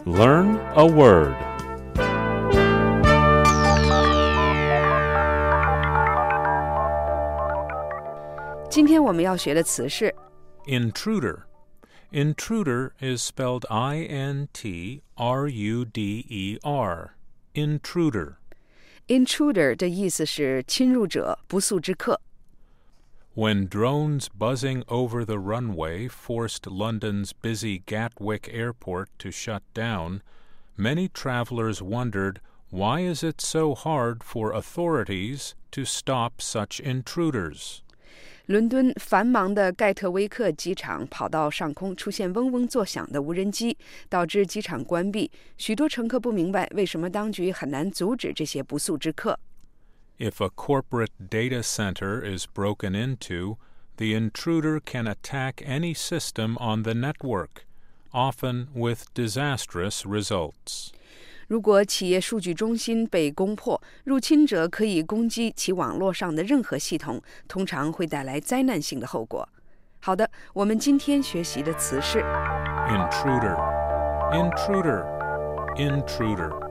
Learn a word. 今天我们要学的词是 Intruder. Intruder is spelled I-N-T-R-U-D-E-R. Intruder. intruder 的意思是侵入者、不速之客。 When drones buzzing over the runway forced London's busy Gatwick Airport to shut down, many travelers wondered, why is it so hard for authorities to stop such intruders? 伦敦繁忙的盖特威克机场跑道上空出现嗡嗡作响的无人机，导致机场关闭。许多乘客不明白为什么当局很难阻止这些不速之客。 If a corporate data center is broken into, the intruder can attack any system on the network, often with disastrous results. 如果企业数据中心被攻破，入侵者可以攻击其网络上的任何系统，通常会带来灾难性的后果。好的，我们今天学习的词是 Intruder, intruder, intruder.